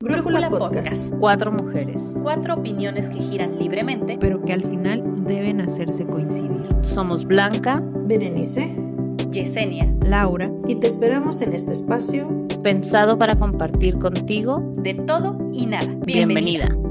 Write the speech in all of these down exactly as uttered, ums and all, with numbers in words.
Brújula Podcast. Cuatro mujeres. Cuatro opiniones que giran libremente, pero que al final deben hacerse coincidir. Somos Blanca, Berenice, Yesenia, Laura, y te esperamos en este espacio pensado para compartir contigo de todo y nada. Bienvenida. Bienvenida.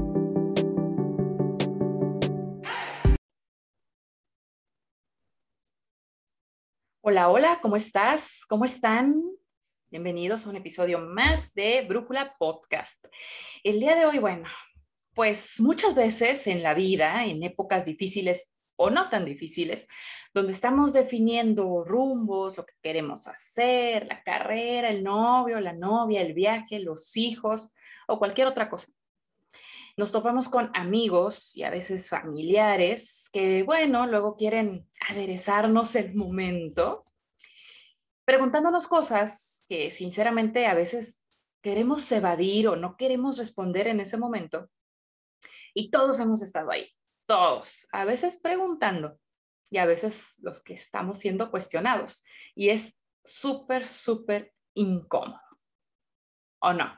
Hola, hola, ¿cómo estás? ¿Cómo están? Bienvenidos a un episodio más de Brújula Podcast. El día de hoy, bueno, pues muchas veces en la vida, en épocas difíciles o no tan difíciles, donde estamos definiendo rumbos, lo que queremos hacer, la carrera, el novio, la novia, el viaje, los hijos o cualquier otra cosa. Nos topamos con amigos y a veces familiares que, bueno, luego quieren aderezarnos el momento, preguntándonos cosas que sinceramente a veces queremos evadir o no queremos responder en ese momento. Y todos hemos estado ahí, todos, a veces preguntando y a veces los que estamos siendo cuestionados. Y es súper, súper incómodo, ¿o no?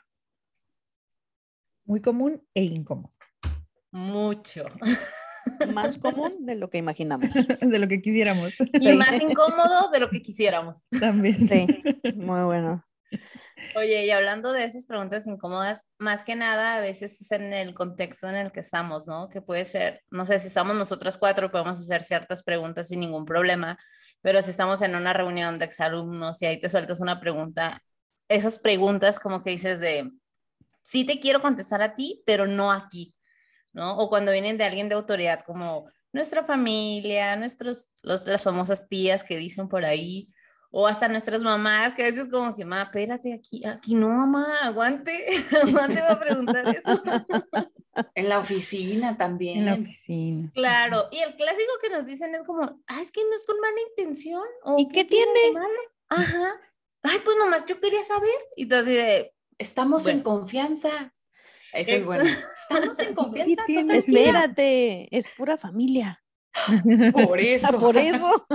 Muy común e incómodo. Mucho. Más común de lo que imaginamos. De lo que quisiéramos. Y más incómodo de lo que quisiéramos. También. Sí, muy bueno. Oye, y hablando de esas preguntas incómodas, más que nada a veces es en el contexto en el que estamos, ¿no? Que puede ser, no sé, si estamos nosotras cuatro podemos hacer ciertas preguntas sin ningún problema, pero si estamos en una reunión de exalumnos y ahí te sueltas una pregunta, esas preguntas como que dices de, sí te quiero contestar a ti, pero no aquí, ¿no? O cuando vienen de alguien de autoridad como nuestra familia, nuestros, los, las famosas tías que dicen por ahí, o hasta nuestras mamás, que a veces como que, mamá, espérate, aquí, aquí no, mamá, aguante, aguante va a preguntar eso. En la oficina también. En la oficina. Claro, y el clásico que nos dicen es como, ah, es que no es con mala intención. O, ¿Y qué tiene? Ajá. Ay, pues nomás yo quería saber. Y entonces de, estamos bueno. en confianza. Eso es Exacto. bueno. Estamos en confianza. ¿Qué tiene? Espérate, es pura familia. Por eso. Ah, por eso.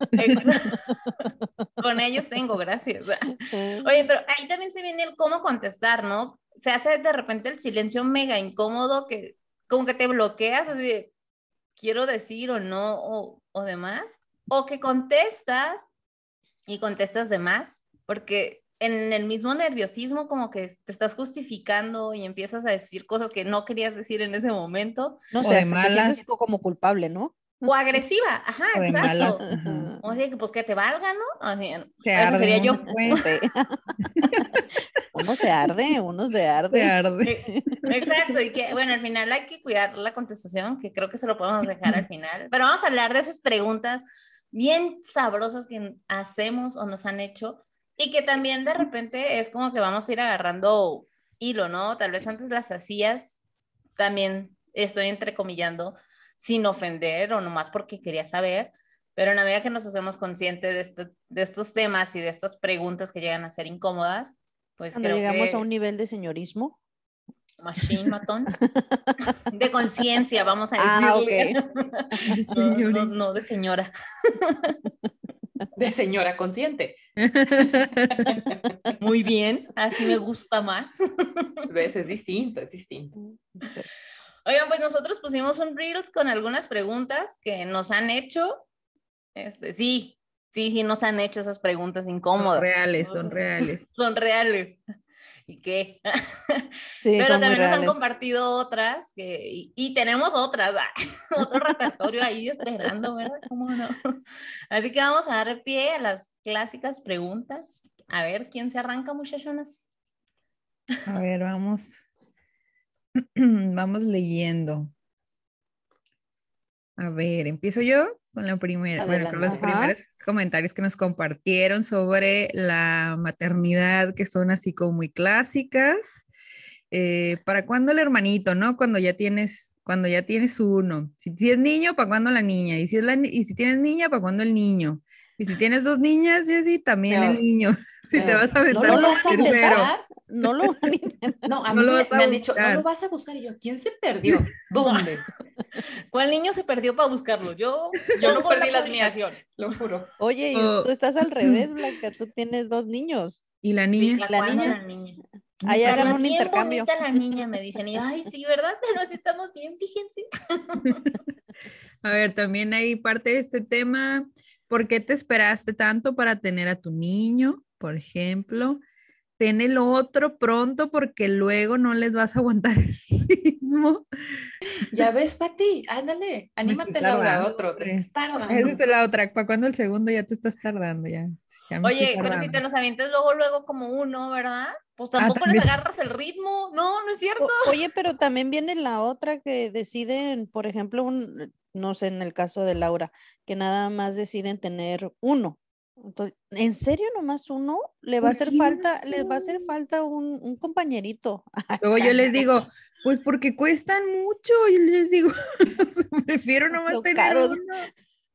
Con ellos tengo, gracias. Oye, pero ahí también se viene el cómo contestar, ¿no? Se hace de repente el silencio mega incómodo que como que te bloqueas así de quiero decir o no o, o demás, o que contestas y contestas de más, porque en el mismo nerviosismo como que te estás justificando y empiezas a decir cosas que no querías decir en ese momento. No O sé, de hasta te malas. sientes como culpable, ¿no? O agresiva, ajá, O de exacto. malas, ajá. O sea, que pues que te valga, ¿no? Así, Se esa arde sería uno, yo. pues. Sí. Uno se arde, uno se arde. Se arde. Exacto, y que bueno, al final hay que cuidar la contestación, que creo que se lo podemos dejar al final, pero vamos a hablar de esas preguntas bien sabrosas que hacemos o nos han hecho y que también de repente es como que vamos a ir agarrando hilo, ¿no? Tal vez antes las hacías, también estoy entrecomillando, sin ofender o nomás porque quería saber, pero en la medida que nos hacemos conscientes de, este, de estos temas y de estas preguntas que llegan a ser incómodas, pues Cuando creo llegamos que... a un nivel de señorismo. Machine matón. De conciencia, vamos a Ah, decirle. ok. No, no, no de señora. De señora consciente. Muy bien, así me gusta más. ¿Ves? Es distinto, es distinto. Oigan, pues nosotros pusimos un Reels con algunas preguntas que nos han hecho. Este, sí, sí, sí, nos han hecho esas preguntas incómodas. Son reales, son reales. Son reales. ¿Y qué? Sí, pero son también muy nos han reales. compartido otras que, y, y tenemos otras, otro repertorio ahí esperando, ¿verdad? ¿Cómo no? Así que vamos a dar pie a las clásicas preguntas. A ver, ¿quién se arranca, muchachonas? A ver, vamos. Vamos leyendo. A ver, empiezo yo con la primera, bueno, con los Ajá. primeros comentarios que nos compartieron sobre la maternidad, que son así como muy clásicas. Eh, ¿para cuándo el hermanito, no? Cuando ya tienes, cuando ya tienes uno. Si tienes niño, ¿para cuándo la niña? Y si, es la, y si tienes niña, ¿para cuándo el niño? Y si tienes dos niñas, Jessy, también Peor. el niño. Si Peor. te vas a ¿No aventar lo con vas a el tercero. buscar? No lo van a intentar. No, a No mí lo me, vas a me han dicho, no buscar. lo vas a buscar. Y yo, ¿quién se perdió? ¿Dónde? ¿Cuál niño se perdió para buscarlo? Yo, Yo no pongo perdí la las mías, publicación. lo juro. Oye, y Oh. tú estás al revés, Blanca, tú tienes dos niños. Y la Sí, niña. ¿para ¿La cuándo niña? la niña? Ahí Estaría hagan un bien intercambio. bonita la niña, me dicen. Y ay, sí, ¿verdad? Pero así estamos bien, fíjense. A ver, también hay parte de este tema. ¿Por qué te esperaste tanto para tener a tu niño, por ejemplo? Ten el otro pronto porque luego no les vas a aguantar el ritmo. Ya ves, Pati, ándale, Me estoy anímate, Laura, tardando, otro, te hombre. estás Esa tardando. es la otra. ¿Para cuándo el segundo ya te estás tardando? Ya, ya me estoy Oye, pero si tardando. te los avientas luego, luego como uno, ¿verdad? Pues Ah, tampoco les también. agarras el ritmo. No, no es cierto. O- oye, pero también viene la otra que deciden, por ejemplo, un, no sé, en el caso de Laura, que nada más deciden tener uno. Entonces, ¿en serio nomás uno? Le va a ¿Por hacer qué no falta, les va a hacer sé? falta un, un compañerito. Luego yo les Canijo, digo, pues porque cuestan mucho. Y les digo, o sea, prefiero nomás son tener caros, uno.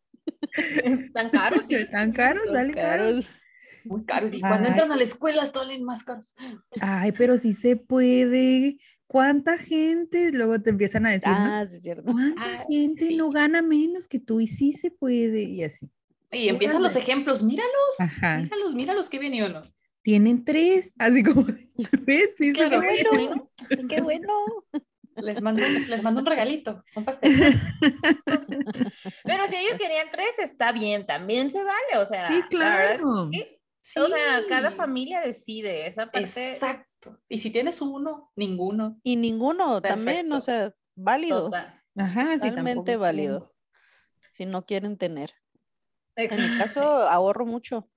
Están caros, sí. Tan caros, son salen caros. caros. Muy caros. Y cuando Ay, entran a la escuela, salen más caros. ay, pero sí se puede. ¿Cuánta gente? Luego te empiezan a decir, ¿no? Ah, sí, es cierto. ¿Cuánta Ah, gente sí. no gana menos que tú? Y sí se puede. Y así. Y empiezan los ejemplos, míralos, Ajá. míralos, míralos que viene uno. Tienen tres, así como, ¿ves? Sí se Claro, Qué puede. qué bueno, bueno. qué bueno. Les mando un, les mando un regalito, un pastel. Pero si ellos querían tres, está bien, también se vale. O sea, Sí, la verdad es claro. que, Sí, o sea, cada familia decide esa parte. exacto. Y si tienes uno, ninguno. Y ninguno también, o Perfecto. sea, válido, Total. Ajá, sí, totalmente tampoco válido, tienes. si no quieren tener. En mi Exacto. caso, ahorro mucho.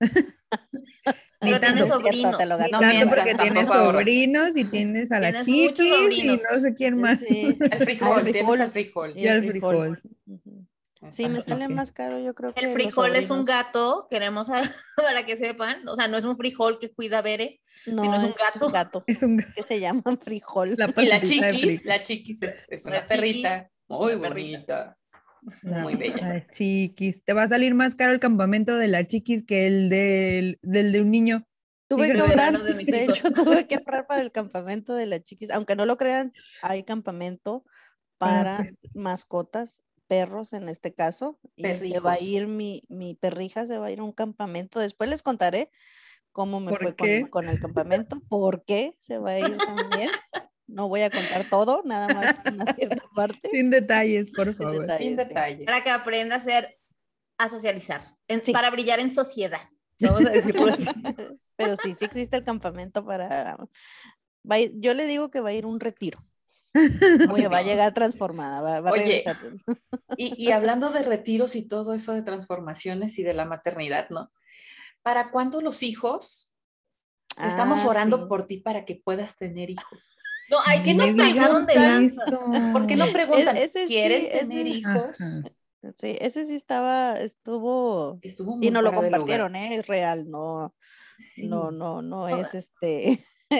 Ni Pero No, no tienes tanto, es cierto, te sobrinos. lo ni No gasto. tanto mientas, porque tienes tampoco ahorras. sobrinos y tienes a la Tienes muchos chiquis y sobrinos. no sé quién más. Sí. El Ah, el frijol, tienes al frijol. frijol. Y Y el al frijol. frijol. Ujú. Sí, me Exacto. sale Ok. más caro, yo creo El que los frijol es un sobrinos. gato, queremos a- para que sepan. O sea, no es un frijol que cuida Bere, sino No, es un es gato. un gato Es un que se llama frijol. la Y la pancitita de chiquis, frijol. la chiquis es, es La una chiquis, perrita muy la perrita. bonita, La, muy bella. la chiquis. Te va a salir más caro el campamento de la chiquis que el del, del de un niño. Tuve que Fíjate. El ahorrar, verano de mis de hijos. hecho, tuve que ahorrar para el campamento de la chiquis. Aunque no lo crean, hay campamento Para, para mascotas, perros en este caso, y se va a Perrijos. ir mi, mi perrija, se va a ir a un campamento. Después les contaré cómo me fue ¿por con, qué? con el campamento, por qué se va a ir también. No voy a contar todo, nada más una cierta parte, Sin detalles, por sin favor. Sin detalles, sí. detalles. Para que aprenda a ser, a socializar, en- Sí. para brillar en sociedad. Vamos a decirlo así. Pero sí, sí existe el campamento para... Va a ir, yo le digo que va a ir un retiro, Muy porque va a bien. llegar transformada, va, va a Oye, regresar. y, y hablando de retiros y todo eso de transformaciones y de la maternidad, ¿no? ¿Para cuándo los hijos? Estamos Ah, orando sí. por ti para que puedas tener hijos. No, ahí ¿Por qué sí no se pasaron de preguntan? lanza. ¿Por qué no E- preguntan? ese sí, ¿Quieren tener ese, hijos? Ajá. sí, ese sí estaba, estuvo, Estuvo y muy nos lo fuera de lugar. compartieron, ¿eh? Es real, no, no, Sí. no, no es este,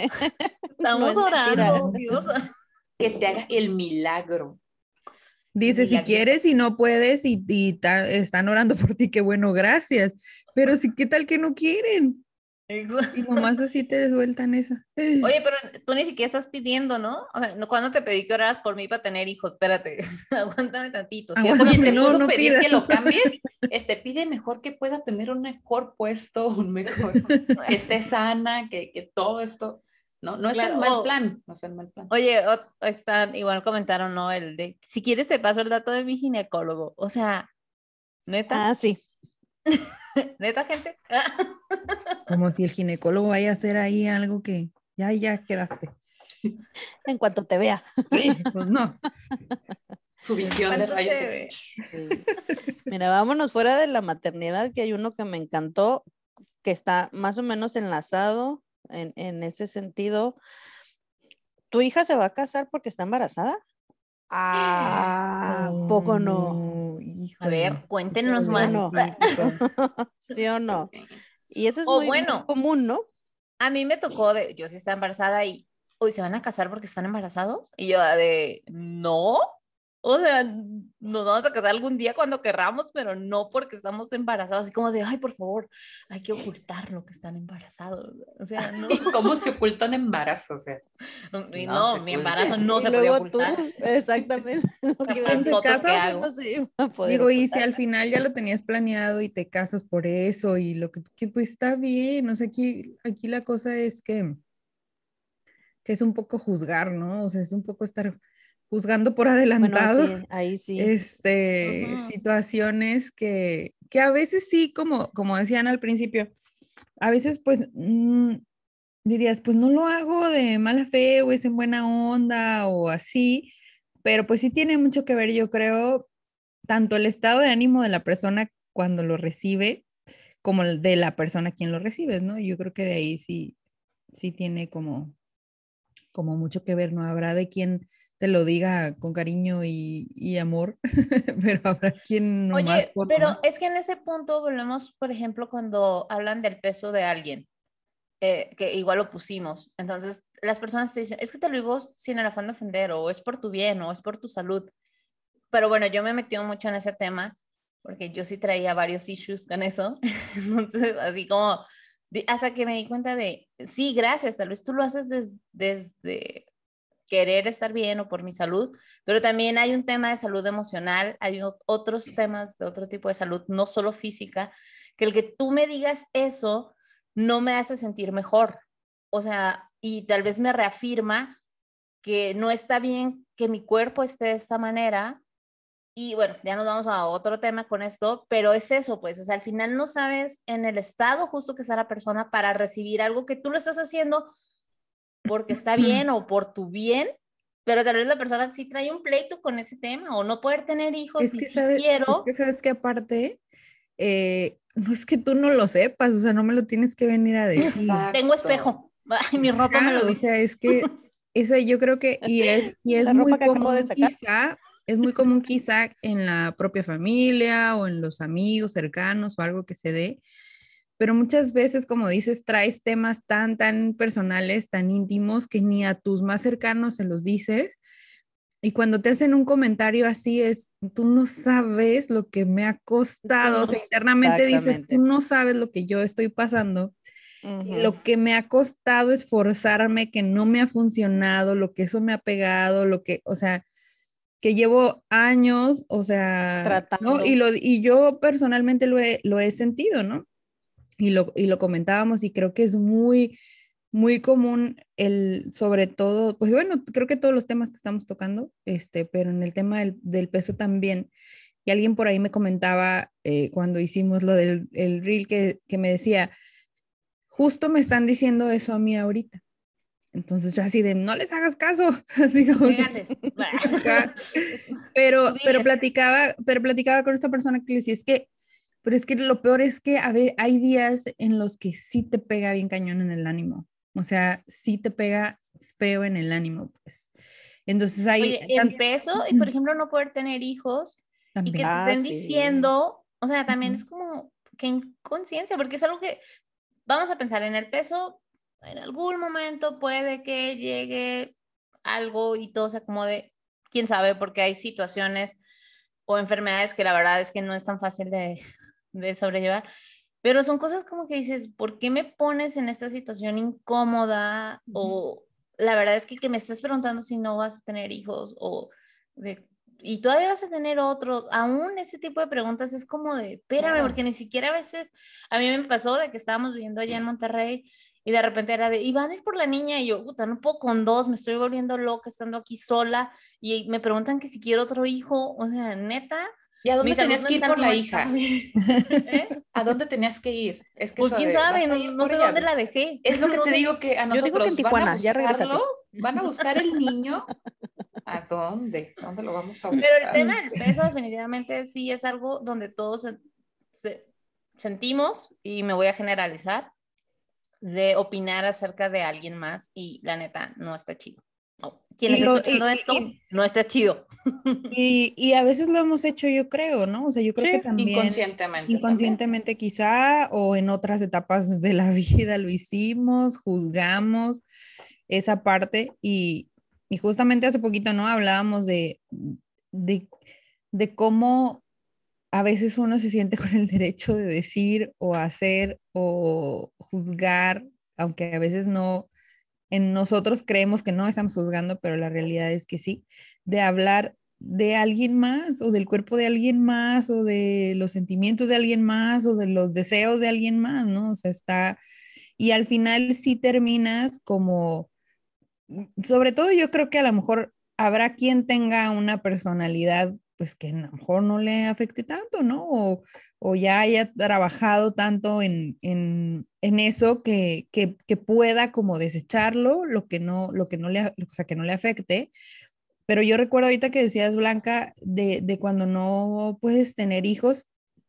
no Estamos es mentira. orando, Dios. Que te haga el milagro. Dice, si Milagrito. quieres y no puedes y, y ta- están orando por ti, qué bueno, gracias. Pero sí, ¿qué tal que no quieren? Y nomás así te sueltan esa. Oye, pero tú ni siquiera estás pidiendo, ¿no? O sea, no, ¿cuándo te pedí que oraras por mí para tener hijos? Espérate, aguántame tantito. ¿Sí? Aguántame. Oye, ¿te No, puedo no pedir que pidas. lo cambies? Este, pide mejor que pueda tener un mejor puesto, un mejor, que esté sana, que, que todo esto. No, no es Claro, el mal o- plan, no es el mal plan. Oye, o- está, igual comentaron, ¿no? El de, si quieres te paso el dato de mi ginecólogo. O sea, neta, Ah, sí, neta, gente. Como si el ginecólogo vaya a hacer ahí algo que ya, ya quedaste. en cuanto te vea. Sí, pues no. Su visión de ¿Cuánto rayos te ve? X. Sí. Mira, vámonos fuera de la maternidad, que hay uno que me encantó, que está más o menos enlazado en, en ese sentido. ¿Tu hija se va a casar porque está embarazada? Ah, poco no. Oh, A híjole. ver, cuéntenos Eso más. es no. crítico. ¿Sí o no? Y eso es O muy, muy bueno, común, ¿no? a mí me tocó de, yo sí estaba embarazada y, uy, ¿se van a casar porque están embarazados? Y yo de, no, o sea, nos vamos a casar algún día cuando querramos, pero no porque estamos embarazados, así como de, ay, por favor, hay que ocultar lo que están embarazados, o sea, no, ¿Y cómo se oculta un embarazo? O sea, y no no, se mi oculta. embarazo no Y se podía luego tú, ocultar. exactamente. lo que iba a ¿Quién se decir, Panzotas que casa? hago. no se iba a poder Digo, y si ocultar. al final ya lo tenías planeado y te casas por eso y lo que, que pues está bien, o sea, aquí, aquí la cosa es que que es un poco juzgar, ¿no? O sea, es un poco estar juzgando por Bueno, adelantado, sí, ahí sí. este, Ujú. situaciones que, que a veces sí, como, como decían al principio, a veces pues mm, dirías, pues no lo hago de mala fe o es en buena onda o así, pero pues sí tiene mucho que ver, yo creo, tanto el estado de ánimo de la persona cuando lo recibe, como el de la persona a quien lo recibes, ¿no? Yo creo que de ahí sí, sí tiene como, como mucho que ver, ¿no? Habrá de quien te lo diga con cariño y, y amor, pero habrá quien nomás Oye, por pero nomás. es que en ese punto volvemos, por ejemplo, cuando hablan del peso de alguien, eh, que igual lo pusimos. Entonces, las personas te dicen, es que te lo digo sin el afán de ofender, o es por tu bien, o es por tu salud. Pero bueno, yo me metí mucho en ese tema, porque yo sí traía varios issues con eso. Entonces, así como, di- hasta que me di cuenta de, sí, gracias, tal vez tú lo haces des- desde querer estar bien o por mi salud, pero también hay un tema de salud emocional, hay o- otros temas de otro tipo de salud, no solo física, que el que tú me digas eso no me hace sentir mejor. O sea, y tal vez me reafirma que no está bien que mi cuerpo esté de esta manera. Y bueno, ya nos vamos a otro tema con esto, pero es eso, pues, o sea, al final no sabes en el estado justo que está la persona para recibir algo que tú lo estás haciendo porque está bien o por tu bien, pero tal vez la persona sí trae un pleito con ese tema o no poder tener hijos Es y que sí sabes, es quiero. que sabes que aparte, eh, no es que tú no lo sepas, o sea, no me lo tienes que venir a decir. Tengo Exacto. espejo. Ay, mi ropa me lo Ajá, o dice. sea, es que esa yo creo que, y es, y es La ropa muy que acabo de común sacar. quizá, es muy común quizá en la propia familia o en los amigos cercanos o algo que se dé, pero muchas veces, como dices, traes temas tan, tan personales, tan íntimos que ni a tus más cercanos se los dices. Y cuando te hacen un comentario así es, tú no sabes lo que me ha Tú costado, no, o sea, internamente dices, tú exactamente. no sabes lo que yo estoy pasando, Ujú. lo que me ha costado esforzarme, que no me ha funcionado, lo que eso me ha pegado, lo que, o sea, que llevo años, o sea, ¿no? Y, Tratando. lo, y yo personalmente lo he, lo he sentido, ¿no? Y lo, y lo comentábamos y creo que es muy, muy común el, sobre todo, pues bueno, creo que todos los temas que estamos tocando, este, pero en el tema del, del peso también. Y alguien por ahí me comentaba eh, cuando hicimos lo del el reel que, que me decía, justo me están diciendo eso a mí ahorita. Entonces yo así de, no les hagas caso, así como que, Pégales. ajá. Tú Pero, pero diles. platicaba, pero platicaba con esta persona que le decía, es que, pero es que lo peor es que a ve- hay días en los que sí te pega bien cañón en el ánimo, o sea, sí te pega feo en el ánimo, pues. Entonces hay, Oye, el tan- peso y por ejemplo no poder tener hijos y que te también, Ah, estén sí. diciendo, o sea, también ujú, es como que inconsciencia, porque es algo que vamos a pensar en el peso, en algún momento puede que llegue algo y todo se acomode, quién sabe, porque hay situaciones o enfermedades que la verdad es que no es tan fácil de, de sobrellevar, pero son cosas como que dices, ¿por qué me pones en esta situación incómoda? ujú. O la verdad es que, que me estás preguntando si no vas a tener hijos o de, y todavía vas a tener otro, aún ese tipo de preguntas es como de, espérame, Claro. porque ni siquiera a veces, a mí me pasó de que estábamos viviendo allá en Monterrey y de repente era de, y van a ir por la niña y yo, puta, no puedo con dos, me estoy volviendo loca estando aquí sola y me preguntan que si quiero otro hijo, o sea, neta, ¿Y a mi dónde salud tenías que ir mental por no la está hija? bien. ¿Eh? ¿A dónde tenías que ir? Es que Pues eso quién de, sabe, vas a no, ir no por sé ella. dónde la dejé. Es lo que No te sé. digo que a Yo digo que en nosotros van a Tijuana, ya regrésate. buscarlo, van a buscar el niño. ¿A dónde? ¿A dónde lo vamos a Pero el buscar? tema del peso definitivamente sí es algo donde todos se- se- sentimos, y me voy a generalizar, de opinar acerca de alguien más y la neta no está chido. No. Quien Y, esté lo, escuchando y, esto, y, no está chido. y, y a veces lo hemos hecho, yo creo, ¿no? O sea, yo creo que Sí. también Inconscientemente también. inconscientemente quizá o en otras etapas de la vida lo hicimos, juzgamos esa parte y, y justamente hace poquito, ¿no? Hablábamos de, de, de cómo a veces uno se siente con el derecho de decir o hacer o juzgar, aunque a veces no, en nosotros creemos que no estamos juzgando, pero la realidad es que sí, de hablar de alguien más o del cuerpo de alguien más o de los sentimientos de alguien más o de los deseos de alguien más, ¿no? O sea, está, y al final sí terminas como sobre todo yo creo que a lo mejor habrá quien tenga una personalidad pues que a lo mejor no le afecte tanto, ¿no? O, o ya haya trabajado tanto en, en, en eso que, que, que pueda como desecharlo, lo que no, lo que no le, o sea, que no le afecte. Pero yo recuerdo ahorita que decías, Blanca, de, de cuando no puedes tener hijos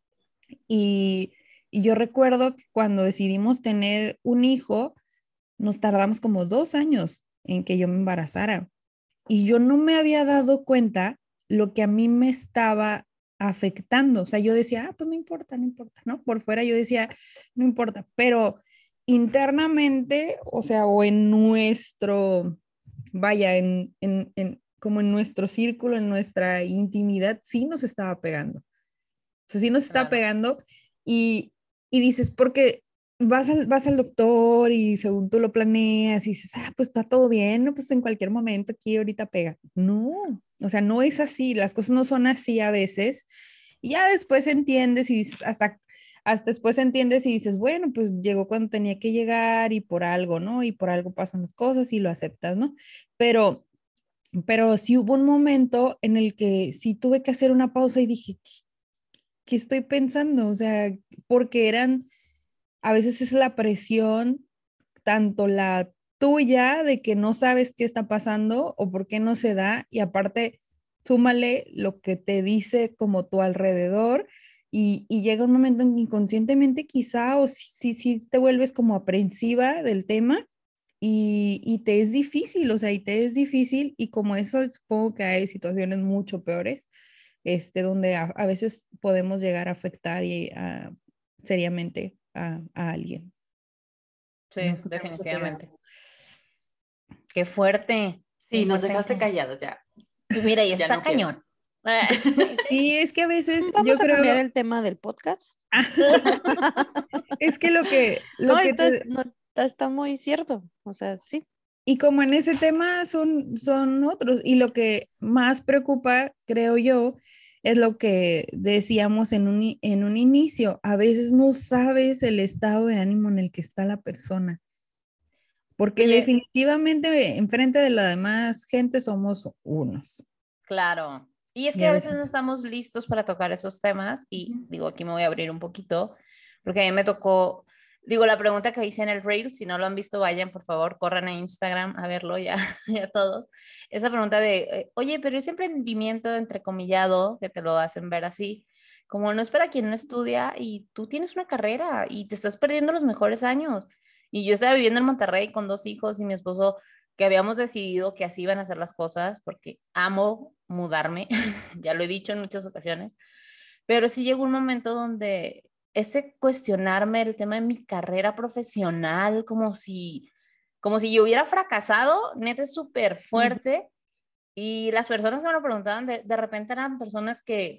y, y yo recuerdo que cuando decidimos tener un hijo, nos tardamos como dos años en que yo me embarazara y yo no me había dado cuenta lo que a mí me estaba afectando. O sea, yo decía, ah, pues no importa, no importa, ¿no? Por fuera yo decía, no importa, pero internamente, o sea, o en nuestro, vaya, en, en, en como en nuestro círculo, en nuestra intimidad, sí nos estaba pegando. O sea, sí nos está Claro. pegando y, y dices, porque vas al, vas al doctor y según tú lo planeas y dices, ah, pues está todo bien, no, pues en cualquier momento aquí ahorita pega. No, o sea, no es así, las cosas no son así a veces. Y ya después entiendes y dices, hasta, hasta después entiendes y dices, bueno, pues llegó cuando tenía que llegar y por algo, ¿no? Y por algo pasan las cosas y lo aceptas, ¿no? Pero, pero sí hubo un momento en el que sí tuve que hacer una pausa y dije, ¿qué, qué estoy pensando? O sea, porque eran, a veces es la presión, tanto la tuya de que no sabes qué está pasando o por qué no se da, y aparte, súmale lo que te dice como tu alrededor, y, y llega un momento en que inconscientemente quizá, o si, si, si te vuelves como aprensiva del tema. Y, y te es difícil, o sea, y te es difícil, y como eso supongo que hay situaciones mucho peores, este, donde a, a veces podemos llegar a afectar y a, seriamente a, a alguien. Sí, No sé, tenemos cuidado. definitivamente. Qué fuerte, qué Sí, nos fuerte dejaste información. callados ya. Pues mira, y Ya está no quiero. cañón. Ah, Y es que a veces yo Vamos a creo, cambiar el tema del podcast. es que lo que, No, lo que esto es, te, no, está está muy cierto. O sea, sí. y como en ese tema son, son otros, y lo que más preocupa, creo yo, es lo que decíamos en un, i- en un inicio, a veces no sabes el estado de ánimo en el que está la persona, porque Oye, definitivamente enfrente de la demás gente somos unos, claro. Y es y que a a veces... veces no estamos listos para tocar esos temas y digo, aquí me voy a abrir un poquito, porque a mí me tocó, digo, la pregunta que hice en el reel, si no lo han visto, vayan, por favor, corran a Instagram a verlo ya, ya todos. Esa pregunta de, eh, oye, pero ese emprendimiento entrecomillado, que te lo hacen ver así, como no es para quien no estudia y tú tienes una carrera y te estás perdiendo los mejores años. Y yo estaba viviendo en Monterrey con dos hijos y mi esposo que habíamos decidido que así iban a ser las cosas, porque amo mudarme, ya lo he dicho en muchas ocasiones, pero sí llegó un momento donde ese cuestionarme el tema de mi carrera profesional, como si, como si yo hubiera fracasado, neta es súper fuerte, y las personas que me lo preguntaban de, de repente eran personas que,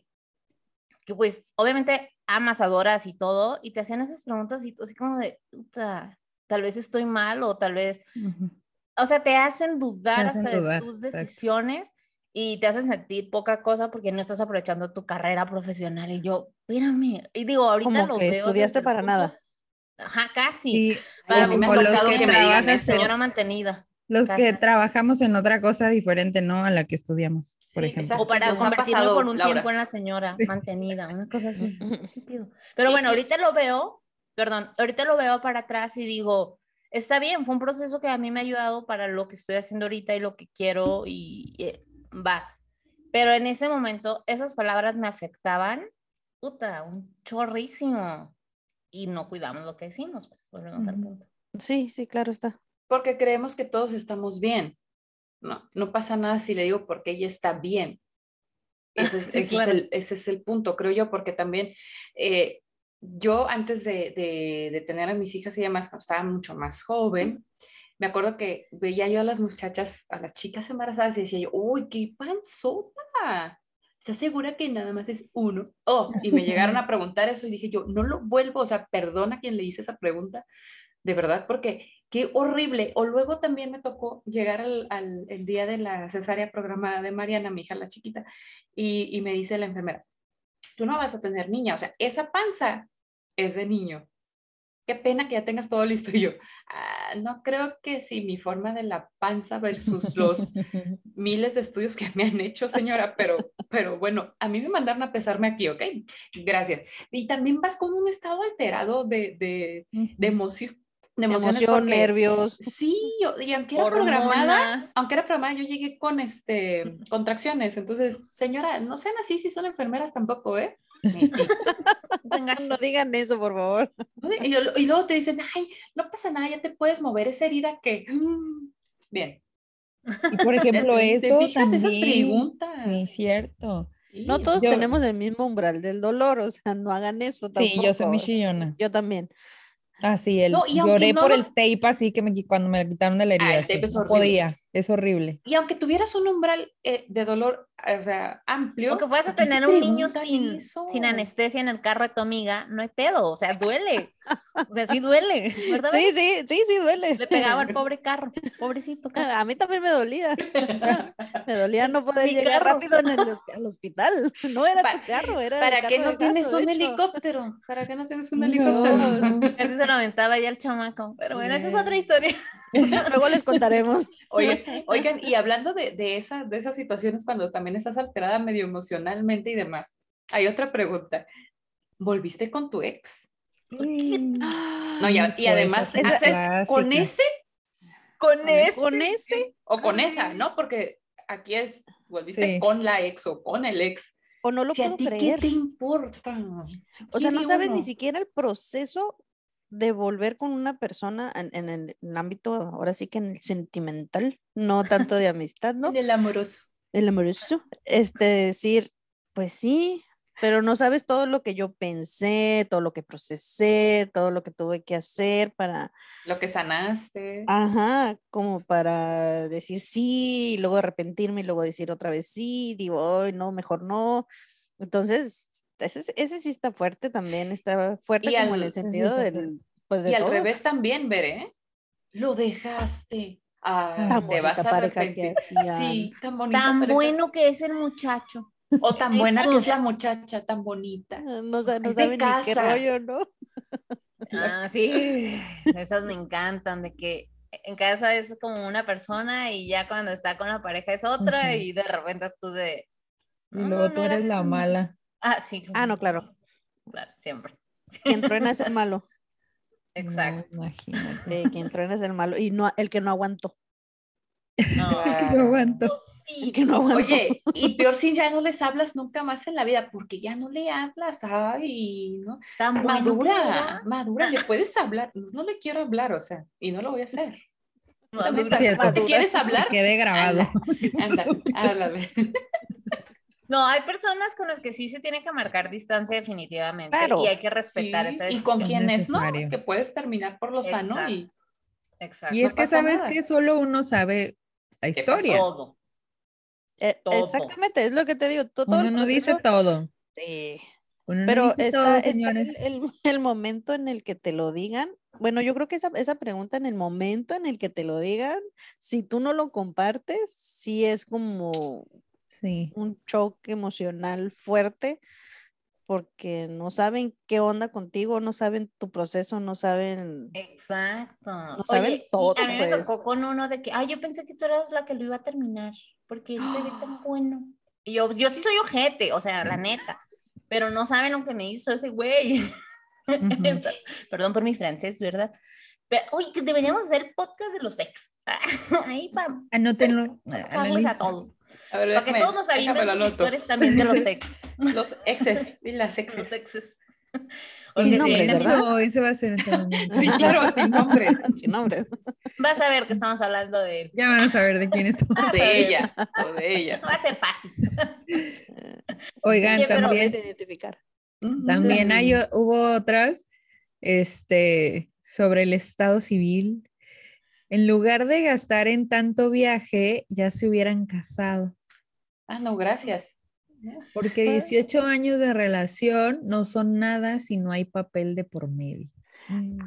que pues obviamente amas, adoras y todo, y te hacían esas preguntas y tú así como de, puta, tal vez estoy mal o tal vez Ujú. o sea, te hacen Te dudar hacen hasta de dudar, tus exacto. decisiones y te hacen sentir poca cosa porque no estás aprovechando tu carrera profesional. Y yo, espérame, y digo, ahorita Como lo que veo desde estudiaste el para punto, nada. ajá, casi. Sí, Ay, o Para a mí mí, me ha como porque los yo tocado que que era me digan una trabajas eso. en, señora mantenida, los que casi. trabajamos en otra cosa diferente, ¿no? A la que estudiamos, por Sí, ejemplo. O exacto. para Nos ha convertirme por pasado, un tiempo Laura. en la señora Sí. mantenida, una cosa así. Ujú. Estúpido. Pero Y, bueno, y ahorita lo veo, perdón, ahorita lo veo para atrás y digo, está bien, fue un proceso que a mí me ha ayudado para lo que estoy haciendo ahorita y lo que quiero y, y va. Pero en ese momento esas palabras me afectaban, puta, un chorrísimo. Y no cuidamos lo que decimos, pues, volvemos al Ujú. punto. Sí, sí, claro está. porque creemos que todos estamos bien. No, no pasa nada si le digo porque ella está bien. Ese es, Sí, ese es, claro. el, ese es el punto, creo yo, porque también eh, yo antes de, de, de tener a mis hijas y demás, cuando estaba mucho más joven, me acuerdo que veía yo a las muchachas, a las chicas embarazadas y decía yo, uy, qué panzota. ¿Estás segura que nada más es uno? Oh, y me llegaron a preguntar eso y dije yo, no lo vuelvo, o sea, perdona a quien le hice esa pregunta, de verdad, porque qué horrible. O luego también me tocó llegar al, al el día de la cesárea programada de Mariana, mi hija la chiquita, y, y me dice la enfermera, tú no vas a tener niña, o sea, esa panza es de niño. qué pena que ya tengas todo listo. Y yo, ah, no creo que si mi forma de la panza versus los miles de estudios que me han hecho, señora, pero, pero bueno, a mí me mandaron a pesarme aquí, ¿ok? Gracias. Y también vas con un estado alterado de, de, de emoción. De emociones Emoción, porque, nervios. sí, y aunque era programada, Hormonas. aunque era programada, yo llegué con este, contracciones. Entonces, señora, no sean así si son enfermeras tampoco, ¿eh? No digan eso, por favor. Y, yo- y luego te dicen, ay, no pasa nada, ya te puedes mover esa herida que... mm, bien. Y por ejemplo, ¿Te- te eso fijas también. esas preguntas? Sí, cierto. Sí. No todos Yo- tenemos el mismo umbral del dolor, o sea, no hagan eso tampoco. Sí, yo soy muy chillona. Yo también. Así, el, No, y aunque lloré no por lo- el tape así que me, qui- cuando me quitaron de la herida. Ah, el tape sí, es no horrible. podía, es horrible. Y aunque tuvieras un umbral eh, de dolor, o sea, amplio... O que fueras a ¿por qué te tener un niño preguntan sin, eso? sin anestesia en el carro de tu amiga, no hay pedo, o sea, duele. O sea, sí duele, ¿verdad? Sí, sí, sí, sí, duele. Le pegaba al pobre carro, pobrecito carro. A mí también me dolía. Me dolía no poder Mi llegar carro. rápido en el, al hospital. No era Pa- tu carro, era ¿Para el qué carro no de Gaso, tienes de un hecho. helicóptero? ¿Para qué no tienes un No. helicóptero? Así se lo aventaba ya el chamaco. Pero bueno, esa es otra historia. Luego les contaremos. Oye, oigan, y hablando de, de, esa, de esas situaciones cuando también estás alterada medio emocionalmente y demás, hay otra pregunta. ¿Volviste con tu ex? No, ya, y Hijo, además, esa es ¿haces clásica. con ese Con Con ese. Con ese. o con esa, ¿no? Porque aquí es, volviste Sí. con la ex o con el ex. O no lo Si a puedo ti, ¿qué creer. te importa? Si O sea, no quiere sabes uno. ni siquiera el proceso de volver con una persona en, en el, en el ámbito, ahora sí que en el sentimental, no tanto de amistad, ¿no? En el amoroso. El amoroso. Este, decir, pues sí, pero no sabes todo lo que yo pensé, todo lo que procesé, todo lo que tuve que hacer para, Lo que sanaste. ajá, como para decir sí, y luego arrepentirme y luego decir otra vez sí, digo, "Ay, no, mejor no". Entonces, ese, es- ese sí está fuerte también, está fuerte Y como al- en el sí sentido está del, pues de Y al todos. revés también, Veré. Lo dejaste. Ah, Tan te vas bonita a pareja que arrepentir. hacían. Sí, tan bonita Tan pareja. bueno que es el muchacho. O tan Y buena que tú- es la muchacha, tan bonita. No, sa- no Es de saben ni qué casa. rollo, ¿no? Ah, sí, esas me encantan, de que en casa es como una persona y ya cuando está con la pareja es otra Ujú. y de repente tú de... Y "No, luego no, tú no era eres la tan- mala. Ah, sí. Ah, no, claro. Claro, siempre. Quien truena es el malo. Exacto. No, imagínate. Sí, quien truena es el malo. Y no el que no aguantó. No, Que no aguanto. pues El sí. que no aguantó. Oye, y peor si ya no les hablas nunca más en la vida, porque ya no le hablas, ay, ¿no? Tan bueno que Madura, era. madura, le puedes hablar, no le quiero hablar, o sea, y no lo voy a hacer. Madura. Cierto. ¿Te quieres Que hablar? quede grabado. Anda, anda, háblame. No, hay personas con las que sí se tiene que marcar distancia definitivamente Claro. y hay que respetar Sí, esa y con decisión. quienes no, Necesario. que puedes terminar por lo sano y Exacto. Y no es que pasa sabes nada. que solo uno sabe la ¿Qué pasó? historia. Todo. Eh, todo. exactamente, es lo que te digo. Todo, todo Uno el no dice proceso. todo. Sí. Uno no Pero dice está, todo, está señores. el, el- el momento en el que te lo digan. Bueno, yo creo que esa, esa pregunta en el momento en el que te lo digan, si tú no lo compartes, sí es como Sí. un choque emocional fuerte porque no saben qué onda contigo, no saben tu proceso, no saben, Exacto. no saben Oye, todo, y a mí me pues. tocó con uno de que, ay, yo pensé que tú eras la que lo iba a terminar, porque él se ve tan bueno. Y yo, yo sí soy ojete, o sea, la neta, pero no saben lo que me hizo ese güey. Ujú. Perdón por mi francés, ¿verdad? Pero, uy, que deberíamos hacer podcast de los ex. Ahí para Anótenlo. echarles a todo. A ver, Para que déjame- todos nos avienten déjame lo sus anoto. historias también de los ex. Los exes y las Los exes. exes. Sin Porque sí, nombres, en- ¿verdad? No, ese va a ser en todo momento. Sí, claro, sin nombres. Sin nombres. Vas a ver que estamos hablando de él. Ya van a saber de quién estamos. Vas a De ver. ella, o de ella. Va a ser fácil. Oigan, Oye, pero- también, Saber identificar. también hay, o- hubo otras este, sobre el estado civil. En lugar de gastar en tanto viaje, ya se hubieran casado. Ah, no, gracias. Porque dieciocho años de relación no son nada si no hay papel de por medio. No.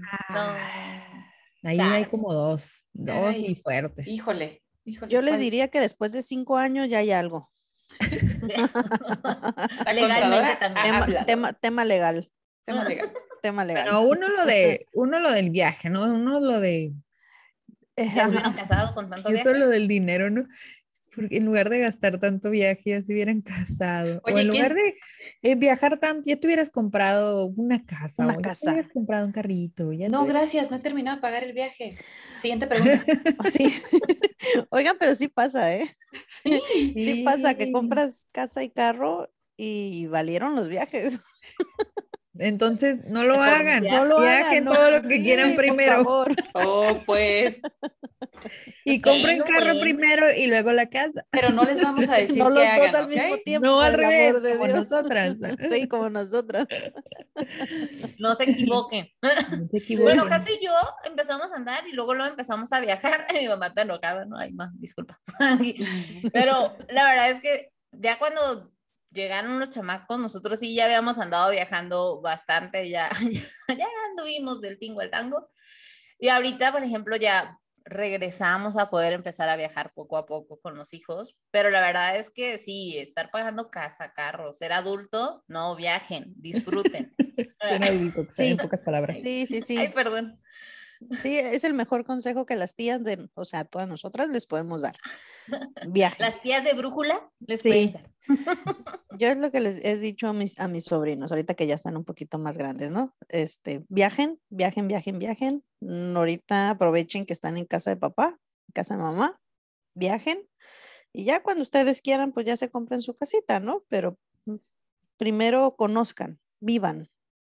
Ahí Chale. hay como dos, dos Ay, y fuertes. Híjole, híjole. Yo les ¿cuál? diría que después de cinco años ya hay algo. La Legalmente contadora también. ha Tema, hablado. tema, tema legal. Tema legal. tema legal. Pero uno lo de, uno lo del viaje, ¿no? Uno lo de, ¿Ya se hubieran casado con tanto eso viaje? lo del dinero, ¿no? Porque en lugar de gastar tanto viaje, ya se hubieran casado. O Oye, en lugar ¿quién? de eh, viajar tanto, ya te hubieras comprado una casa Una o ya te casa. hubieras comprado un carrito. Ya te No, hubieras- gracias, no he terminado de pagar el viaje. Siguiente pregunta. Sí. Oigan, pero sí pasa, ¿eh? Sí. Sí pasa que Sí. compras casa y carro y valieron los viajes. Entonces, no lo Mejor hagan. viaja. No lo Viajen hagan, no. todo lo que Sí, quieran por primero. favor. Oh, pues, Y compren Bueno, carro bueno. primero y luego la casa. pero no les vamos a decir No qué los dos hagan, al ¿ok? mismo tiempo, No por al el revés, amor de como Dios. nosotras. Sí, como nosotras. No se equivoquen. No se Bueno, equivoquen. casi yo empezamos a andar y luego luego empezamos a viajar. Mi mamá está enojada, no, ay, ma, disculpa. Pero la verdad es que ya cuando llegaron los chamacos, nosotros sí ya habíamos andado viajando bastante, ya, ya, ya anduvimos del tingo al tango. Y ahorita, por ejemplo, ya regresamos a poder empezar a viajar poco a poco con los hijos, pero la verdad es que sí, estar pagando casa, carro, ser adulto, no viajen, disfruten. Ser adulto, Sí. en pocas palabras. Sí, sí, sí. Ay, perdón. Sí, es el mejor consejo que las tías de, o sea, todas nosotras les podemos dar. Viajen. Las tías de brújula les Sí. pueden dar. Yo es lo que les he dicho a mis, a mis sobrinos, ahorita que ya están un poquito más grandes, ¿no? Este, viajen, viajen, viajen, viajen. Mm, Ahorita aprovechen que están en casa de papá, en casa de mamá, viajen. Y ya cuando ustedes quieran, pues ya se compren su casita, ¿no? Pero mm, primero conozcan, vivan.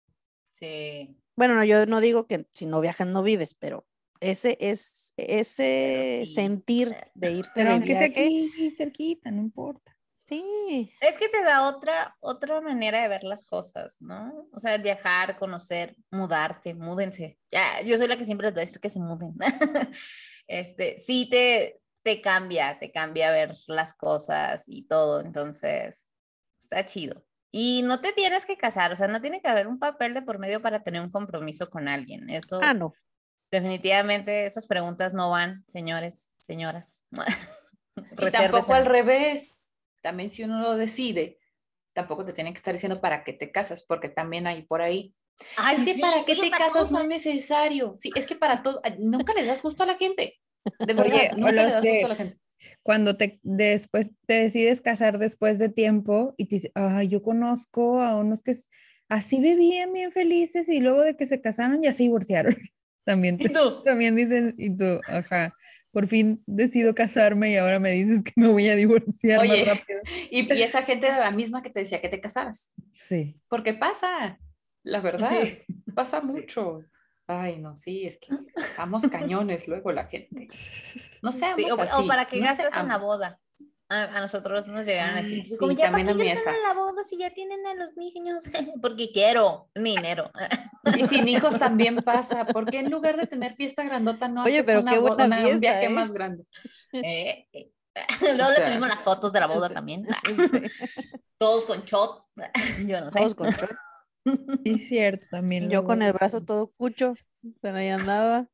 Sí. Bueno, no, yo no digo que si no viajas no vives, pero ese es ese Pero sí. sentir de irte Pero de aunque sea viaje. aquí cerquita, no importa. Sí, Es que te da otra, otra manera de ver las cosas, ¿no? O sea, viajar, conocer, mudarte, múdense. Ya, yo soy la que siempre les doy a decir que se muden. Este, sí te, te cambia, te cambia ver las cosas y todo, entonces está chido. Y no te tienes que casar, o sea, no tiene que haber un papel de por medio para tener un compromiso con alguien. Eso, ah, no. definitivamente, esas preguntas no van, señores, señoras. Y tampoco al revés. También si uno lo decide, tampoco te tienen que estar diciendo para qué te casas, porque también hay por ahí. Ay, Es que sí, para qué es te otra casas cosa. no es necesario. Sí, es que para todo, nunca les das gusto a la gente. De Oye, verdad, o nunca le los das gusto a de la gente. cuando te después te decides casar después de tiempo y te dices, ay, yo conozco a unos que s- así vivían bien felices y luego de que se casaron ya se divorciaron. También, ¿Y te- tú? también dicen, y tú, ajá, por fin decido casarme y ahora me dices que me voy a divorciar más Oye, rápido. y, y esa gente era la misma que te decía que te casaras. Sí. Porque pasa, la verdad, Sí. pasa mucho. Ay, no, sí, es que estamos cañones luego la gente. No Sí, seamos o, o así. para que no gastes en la seamos. boda. A, a nosotros nos llegaron Ay, así. sí, Como ya, ¿para también qué a mí gastan esa. en la boda si ya tienen a los niños? Porque quiero mi dinero. Y sin hijos también pasa, porque en lugar de tener fiesta grandota no Oye, haces pero una qué bo- buena una- un fiesta, viaje ¿eh? más grande? Eh, eh. Luego O le sea, subimos las fotos de la boda Sí. también. Sí, Todos con shot. Yo no sé. todos con short. Sí, es cierto, también Yo con el luego. brazo todo cucho, pero ahí andaba.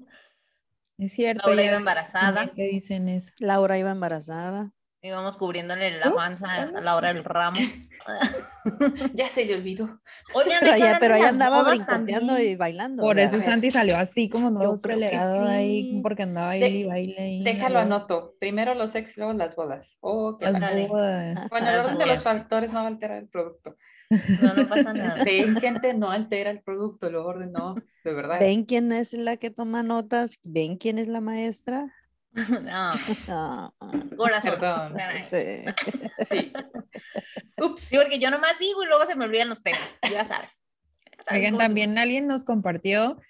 Es cierto, Laura ya iba también embarazada. te dicen eso. Laura iba embarazada. Íbamos cubriéndole la ¿Tú? panza a ¿Cuándo? la hora del ramo. ya se le olvidó. Oigan, Pero hay que allá, hablar pero de ahí las andaba bodas brincoteando también. y bailando. O Por sea, eso A ver. Santi salió así como todo yo creo que acelerado ahí, sí. porque andaba De- baile y baile ahí. en las Déjalo bodas. anoto. Primero los ex, luego las bodas. Oh, qué Las la- Dale. bodas. Bueno, el Las orden de los bodas. factores no va a alterar el producto. No, no pasa nada. Ven, gente, no altera el producto, el orden no, de verdad. ¿Ven quién es la que toma notas? ¿Ven quién es la maestra? No, Ah, corazón. Perdón. Caray. sí. Sí. Ups. Sí, porque yo nomás digo y luego se me olvidan los temas. Ya saben. Ya saben Oigan, cómo se- también alguien nos compartió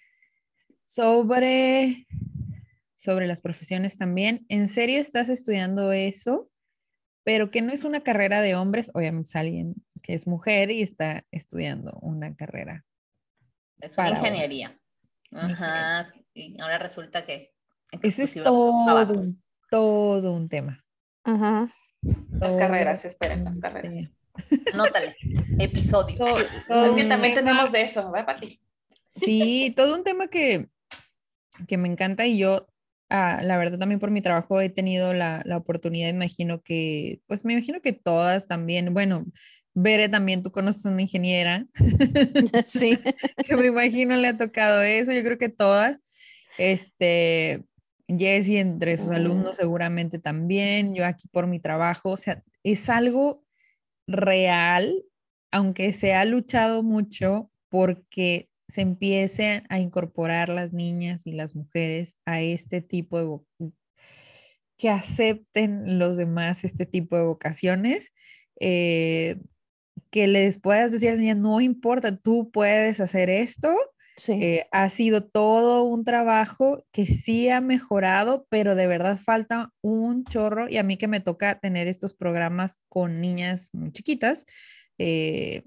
sobre, sobre las profesiones también. ¿En serio estás estudiando eso? Pero que no es una carrera de hombres, obviamente es alguien que es mujer y está estudiando una carrera. Es una para ingeniería. hombres. Ajá. Y ahora resulta que Ese es exclusivamente para todo, vatos. un- todo un tema. Ajá. Las Todo carreras, esperen, las un carreras. tema. Anótale. Episodio. Todo- Es todo que un también tema. tenemos de eso, ¿verdad, Pati? Sí, todo un tema que, que me encanta y yo, ah, la verdad también por mi trabajo he tenido la, la oportunidad, imagino que, pues me imagino que todas también, bueno, Bere, también tú conoces una ingeniera. Sí. Que me imagino le ha tocado eso. Yo creo que todas. Este, Jessie entre sus alumnos seguramente también. Yo aquí por mi trabajo. O sea, es algo real, aunque se ha luchado mucho porque se empiecen a incorporar las niñas y las mujeres a este tipo de vo- que acepten los demás este tipo de vocaciones, eh, que les puedas decir a la niña, no importa, tú puedes hacer esto. Sí. Eh, ha sido todo un trabajo que sí ha mejorado, pero de verdad falta un chorro. Y a mí que me toca tener estos programas con niñas muy chiquitas, eh,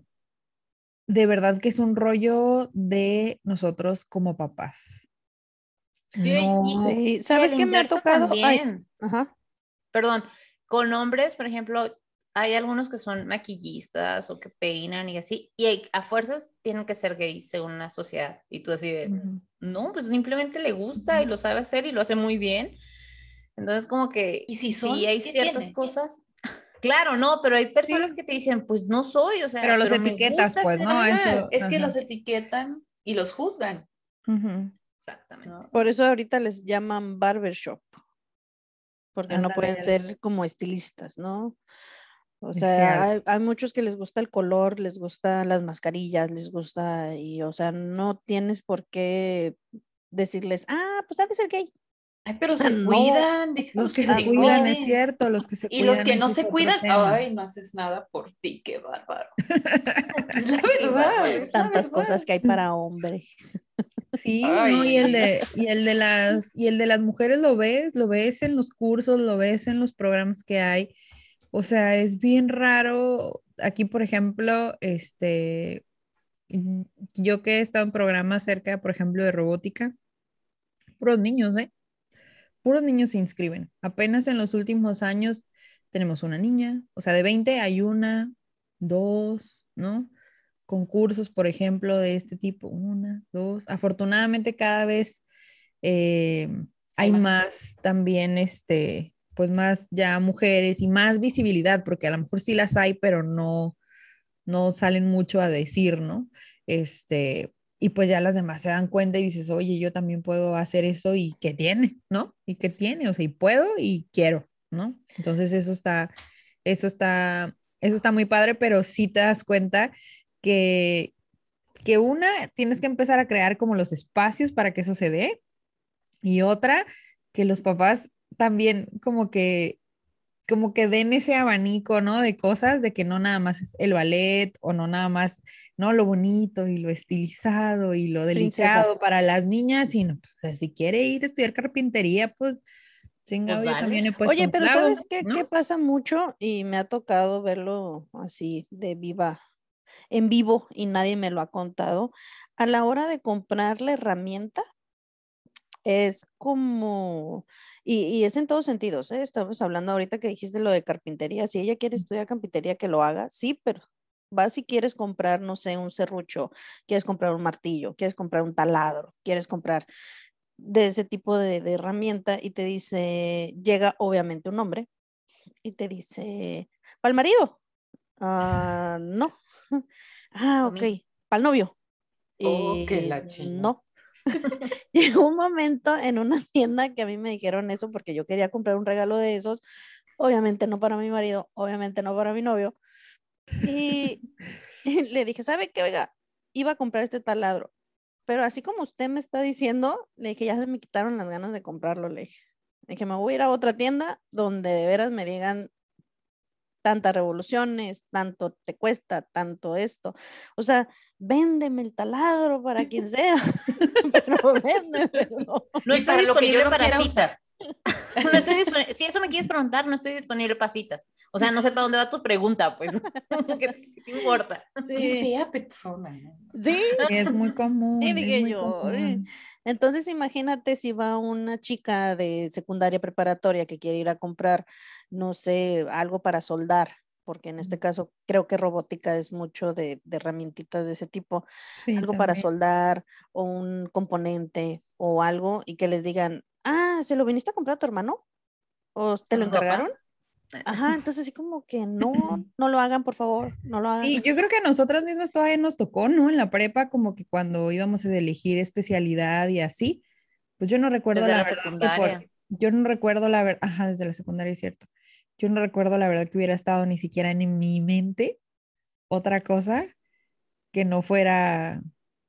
de verdad que es un rollo de nosotros como papás. Y, y- No, Sí, y ¿sabes al qué me ha inverso tocado? Ay, también. ajá. Perdón, con hombres, por ejemplo, hay algunos que son maquillistas o que peinan y así, y hay- a fuerzas tienen que ser gays según la sociedad. Y tú así de, ujú, no, pues simplemente le gusta y lo sabe hacer y lo hace muy bien. Entonces, como que ¿Y si sí son? hay ¿Qué ciertas tiene? cosas. Claro, no, pero hay personas sí, que te dicen, pues no soy, o pero sea, los pero me etiquetas, gusta pues, hacer ¿no? esto. Ajá, Eso, es que ajá. los etiquetan y los juzgan, Ujú. Exactamente. ¿no? Por eso ahorita les llaman barbershop, porque no Ándale, pueden ya ser como estilistas, ¿no? O es sea, cierto. hay, hay muchos que les gusta el color, les gustan las mascarillas, les gusta, y o sea, no tienes por qué decirles, ah, pues ha de ser gay. Ay, O pero sea, se no, cuidan, o Los déjalos que que sea, se se cuidan, no. es cuiden. cierto, los que se Y los cuidan, que no ese es se otro cuidan, tema. ay, no haces nada por ti, qué bárbaro. Es la Qué verdad, bárbaro. es la Tantas cosas verdad. que hay para hombre. Sí, ¿no? Y el Ay, de, y el de las, y el de las mujeres lo ves, lo ves en los cursos, lo ves en los programas que hay. O sea, es bien raro. Aquí, por ejemplo, este, mm, yo que he estado en programas cerca, por ejemplo, de robótica, puros niños, ¿eh? Puros niños se inscriben. Apenas en los últimos años tenemos una niña, o sea, de veinte hay una, dos, ¿no? Concursos, por ejemplo, de este tipo, una, dos. Afortunadamente cada vez eh, hay hay más. más también, este, pues más ya mujeres y más visibilidad, porque a lo mejor sí las hay, pero no, no salen mucho a decir, ¿no? Este, y pues ya las demás se dan cuenta y dices, oye, yo también puedo hacer eso y qué tiene, ¿no? Y qué tiene, o sea, y puedo y quiero, ¿no? Entonces eso está, eso está, eso está muy padre, pero sí te das cuenta que, que una, tienes que empezar a crear como los espacios para que eso se dé, y otra, que los papás también como que como que den ese abanico, ¿no? De cosas, de que no nada más es el ballet o no nada más, ¿no? Lo bonito y lo estilizado y lo Princesa. delicado para las niñas, sino pues si quiere ir a estudiar carpintería, pues Pues chingado, yo también dale. he puesto Oye, un pero clavo, ¿sabes qué, qué ¿no? pasa mucho? Y me ha tocado verlo así de viva, en vivo, y nadie me lo ha contado. A la hora de comprar la herramienta, es como, y, y es en todos sentidos, ¿eh? Estamos hablando ahorita que dijiste lo de carpintería. Si ella quiere estudiar carpintería, que lo haga, sí, pero vas si quieres comprar, no sé, un serrucho, quieres comprar un martillo, quieres comprar un taladro, quieres comprar de ese tipo de, de herramienta y te dice, llega obviamente un hombre y te dice, ¿para el marido? Ah, no. Ah, Para ok, mí. ¿para el novio? Oh, que Y la china. no. Llegó un momento en una tienda que a mí me dijeron eso porque yo quería comprar un regalo de esos, obviamente no para mi marido, obviamente no para mi novio, y, y le dije, ¿sabe qué? Oiga, iba a comprar este taladro, pero así como usted me está diciendo, le dije, ya se me quitaron las ganas de comprarlo, le dije. Le dije, me voy a ir a otra tienda donde de veras me digan tantas revoluciones, tanto te cuesta, tanto esto. O sea, véndeme el taladro para quien sea, pero véndemelo. No Y estoy para lo que yo disponible lo para quiera usar. citas. No estoy disponible. Si eso me quieres preguntar, no estoy disponible para citas. O sea, no sé para dónde va tu pregunta, pues. ¿Qué te, qué te importa? Qué Sí, fea persona, ¿no? sí, Sí, es muy y común, es dije muy yo. "Ay". común. Entonces imagínate si va una chica de secundaria preparatoria que quiere ir a comprar, no sé, algo para soldar, porque en este caso creo que robótica es mucho de, de herramientitas de ese tipo, Sí, algo para también. soldar o un componente o algo y que les digan, ah, ¿se lo viniste a comprar a tu hermano? ¿O te ¿A lo mi encargaron? papá? Ajá, entonces así como que no, no lo hagan, por favor, no lo hagan. Y yo creo que a nosotras mismas todavía nos tocó, ¿no? En la prepa, como que cuando íbamos a elegir especialidad y así, pues yo no recuerdo Desde la la verdad que secundaria. por, yo no recuerdo la verdad, ajá, desde la secundaria es cierto. Yo no recuerdo la verdad que hubiera estado ni siquiera en mi mente otra cosa que no fuera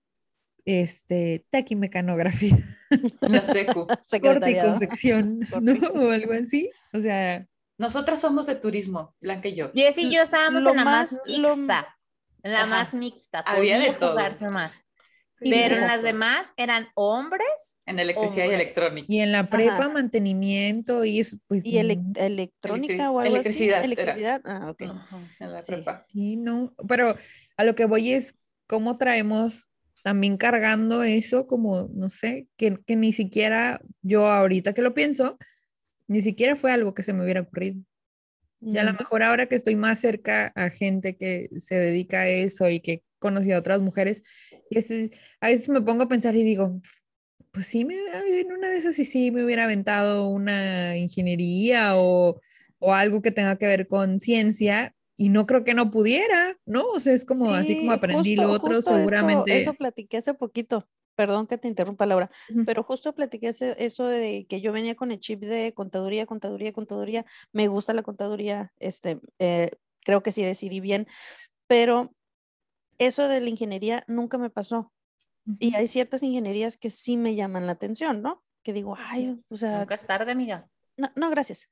este taquimecanografía, La secu. corte y Secretariado. confección, ¿no? O algo así. O sea, Nosotras somos de turismo, Blanca y yo. Jessy y yo estábamos Lo en la más, más- lo- mixta. En la Ajá. más mixta. Había de Podía todo. jugarse más. Sí, Pero en de las todo. demás eran hombres. En electricidad y hombres. electrónica. y en la prepa Ajá. mantenimiento y eso, pues ¿Y elec- mm, electrónica Electri- o algo electricidad así? era. Electricidad. Ah, ok. Ajá, en la Sí. prepa. sí, no, pero a lo que voy es cómo traemos también cargando eso como, no sé, que, que ni siquiera yo ahorita que lo pienso, ni siquiera fue algo que se me hubiera ocurrido. Y a lo Mm. mejor ahora que estoy más cerca a gente que se dedica a eso y que he conocido a otras mujeres, y es- a veces me pongo a pensar y digo, pues sí, me, en una de esas sí, sí me hubiera aventado una ingeniería o, o algo que tenga que ver con ciencia y no creo que no pudiera, ¿no? O sea, es como así como Sí, aprendí lo justo, otro, justo eso, seguramente. eso platiqué hace poquito. Perdón que te interrumpa, Laura, Ujú. pero justo platiqué ese- eso de que yo venía con el chip de contaduría, contaduría, contaduría. Me gusta la contaduría, este, eh, creo que sí decidí bien, pero eso de la ingeniería nunca me pasó. Y Ujú. hay ciertas ingenierías que sí me llaman la atención, ¿no? Que digo, ay, o sea, Nunca es tarde, amiga. no, no, gracias.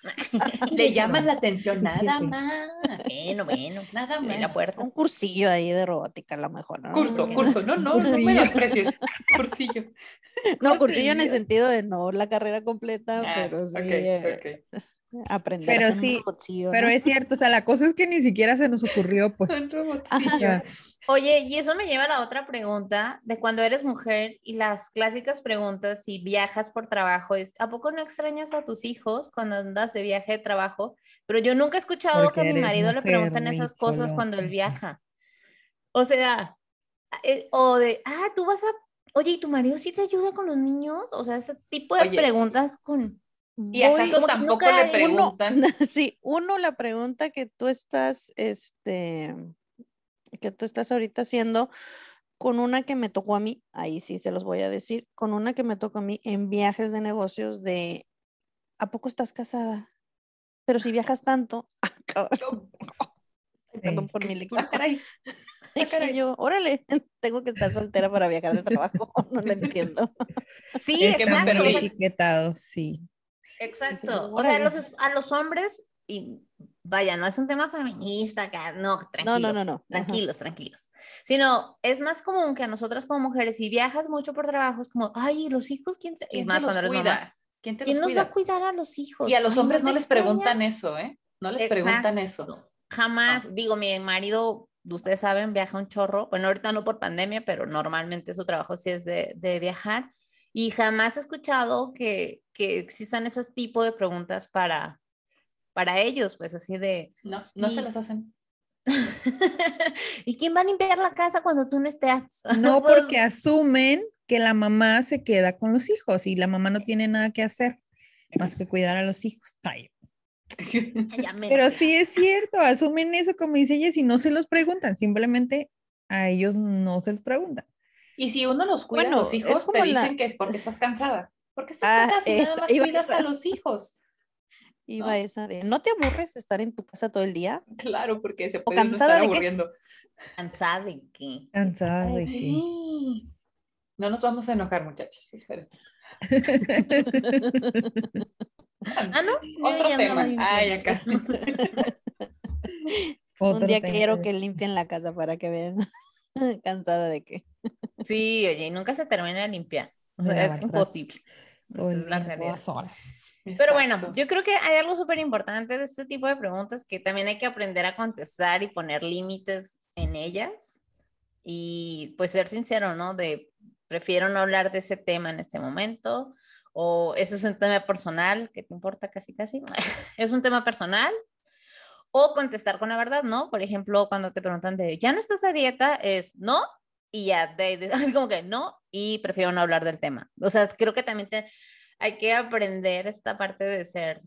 Le llaman la atención nada Fíjate. más. Bueno, bueno. Nada Abrí más. la puerta. Un cursillo ahí de robótica a lo mejor, ¿no? Curso, Ok. curso. No, no, no Cursillo. menosprecies. Cursillo. No, cursillo en el Cursillo. sentido de no la carrera completa, Ah, pero sí ok, eh, ok. aprender a Pero hacer un sí, robotcillo, pero ¿no? es cierto, o sea, la cosa es que ni siquiera se nos ocurrió, Un pues, o robotcillo. sea, Oye, y eso me lleva a la otra pregunta de cuando eres mujer y las clásicas preguntas si viajas por trabajo es, ¿a poco no extrañas a tus hijos cuando andas de viaje de trabajo? Pero yo nunca he escuchado porque que a mi eres marido le mujer pregunten y esas cosas solo. cuando él Ujú. viaja. O sea, eh, o de, ah, tú vas a, oye, ¿y tu marido sí te ayuda con los niños? O sea, ese tipo de Oye, preguntas con, ¿y Voy, acaso como que tampoco nunca le hay- uno, preguntan? sí, uno la pregunta que tú estás, este, que tú estás ahorita haciendo con una que me tocó a mí, ahí sí se los voy a decir, con una que me tocó a mí en viajes de negocios de, ¿a poco estás casada? Pero si viajas tanto, ah, cabrón. Ay, perdón Sí. por mi Ah, léxico. caray. Ah, Dije caray. yo, órale, tengo que estar soltera para viajar de trabajo, no lo entiendo. Sí, que me Está muy exacto. O sea, perdí. etiquetado, sí. exacto. yo, O sea, a órale. los, a los hombres, y vaya, no es un tema feminista, acá, no, No, no, no, tranquilos, no. Ajá. tranquilos, tranquilos. Sino, es más común que a nosotras como mujeres, si viajas mucho por trabajo, es como, ay, los hijos, ¿quién se...? Y ¿Quién te más los cuando eres mamá. cuida? ¿Quién te ¿Quién los nos va a cuida? cuidar a los hijos? Y a los Ay, hombres ¿no no te les extraña? preguntan eso, ¿eh? No les preguntan eso. Exacto. Jamás, digo, mi marido, ustedes saben, viaja un chorro. Bueno, ahorita no por pandemia, pero normalmente su trabajo sí es de, de viajar. Y jamás he escuchado que, que existan esos tipos de preguntas para, para ellos, pues así de, No, no se ¿y, los hacen. ¿y quién va a limpiar la casa cuando tú no estés? No Pues, porque asumen que la mamá se queda con los hijos y la mamá no tiene nada que hacer más que cuidar a los hijos. Ay, ya me pero la sí es cierto, asumen eso como dice ella y no se los preguntan, simplemente a ellos no se los preguntan. Y si uno los cuida a Bueno, los es hijos, te como dicen la, que es porque estás cansada. ¿Por qué estás ah, cansada si nada esa, más iba cuidas esa, a los hijos? iba ¿No? esa de, ¿no te aburres de estar en tu casa todo el día? Claro, porque se ¿O puede uno cansada estar de qué? aburriendo. cansada de qué. Cansada de que. No nos vamos a enojar, muchachos. Esperen. Ah, no, yo Otro ya andaba tema. limpiando. Ay, acá. Un Otro día tema. quiero que limpien la casa para que vean. ¿Cansada de qué? Sí, oye, y nunca se termina de limpiar. O De sea, es lavar imposible. todo Esa el es la día, realidad. todas horas. Pero bueno, Exacto. yo creo que hay algo súper importante de este tipo de preguntas que también hay que aprender a contestar y poner límites en ellas. Y pues ser sincero, ¿no? De prefiero no hablar de ese tema en este momento. O eso es un tema personal, ¿qué te importa casi casi? Es un tema personal. O contestar con la verdad, ¿no? Por ejemplo, cuando te preguntan de, ¿ya no estás a dieta? Es no, y ya, de, de, es como que no, y prefiero no hablar del tema. O sea, creo que también te, hay que aprender esta parte de ser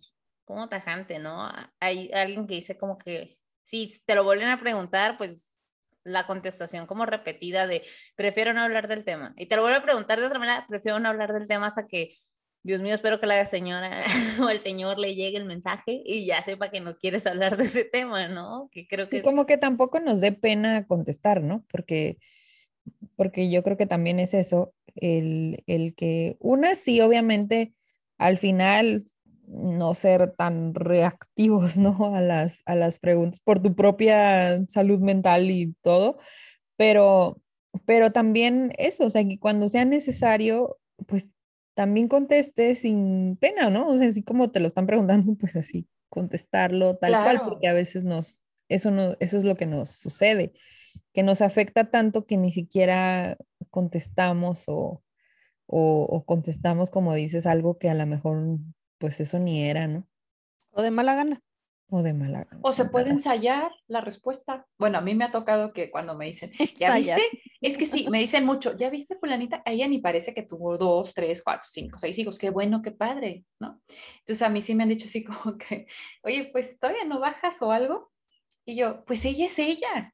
como tajante, ¿no? Hay alguien que dice como que si te lo vuelven a preguntar, pues la contestación como repetida de prefiero no hablar del tema. Y te lo vuelvo a preguntar de otra manera, prefiero no hablar del tema hasta que, Dios mío, espero que la señora o el señor le llegue el mensaje y ya sepa que no quieres hablar de ese tema, ¿no? Que creo que Sí, es... como que tampoco nos dé pena contestar, ¿no? Porque, porque yo creo que también es eso, el, el que una sí, obviamente, al final no ser tan reactivos, ¿no? A las, a las preguntas por tu propia salud mental y todo, pero, pero también eso, o sea, que cuando sea necesario, pues también conteste sin pena, ¿no? O sea, así como te lo están preguntando, pues así contestarlo tal cual, Claro. porque a veces nos, eso no, eso es lo que nos sucede, que nos afecta tanto que ni siquiera contestamos o, o, o contestamos, como dices, algo que a lo mejor, pues eso ni era, ¿no? O de mala gana. O de mala gana. O se puede Nada. ensayar la respuesta. Bueno, a mí me ha tocado que cuando me dicen, ¿ya viste? Ensayar. Es que sí, me dicen mucho, ¿ya viste, fulanita? A ella ni parece que tuvo dos, tres, cuatro, cinco, seis hijos. Qué bueno, qué padre, ¿no? Entonces a mí sí me han dicho así como que, oye, pues todavía no bajas o algo. Y yo, pues ella es ella.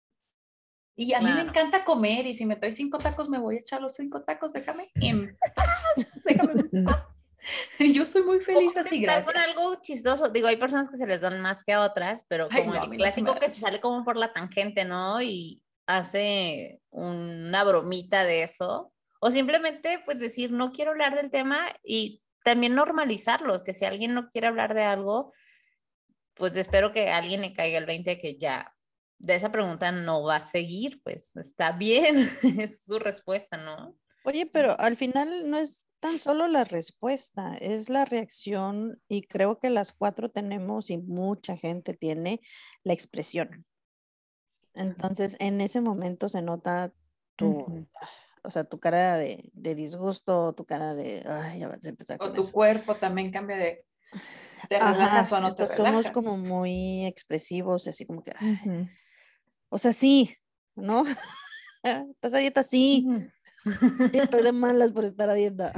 Y a mí me Claro. encanta comer y si me traes cinco tacos, me voy a echar los cinco tacos. Déjame en paz, déjame en paz. Yo soy muy O feliz así, contestar con gracias. algo chistoso. Digo, hay personas que se les dan más que a otras, pero Ay, como no, a el mí no se me clásico da que lo se sale chistoso. como por la tangente, ¿no? Y hace una bromita de eso. O simplemente, pues decir, no quiero hablar del tema y también normalizarlo, que si alguien no quiere hablar de algo, pues espero que a alguien le caiga el veinte de que ya de esa pregunta no va a seguir, pues está bien, es su respuesta, ¿no? Oye, pero al final no es tan solo la respuesta, es la reacción y creo que las cuatro tenemos y mucha gente tiene la expresión. Entonces, en ese momento se nota tu, Ujú. o sea, tu cara de, de disgusto, tu cara de, ay, ya vas a empezar O con tu eso. cuerpo también cambia de, ¿te relajas Ajá, o no te entonces somos como relajas? muy expresivos, así como que, ay, Ujú. o sea, sí, ¿no? ¿Estás a dieta? Sí. Ujú. Sí, estoy de malas por estar a dieta.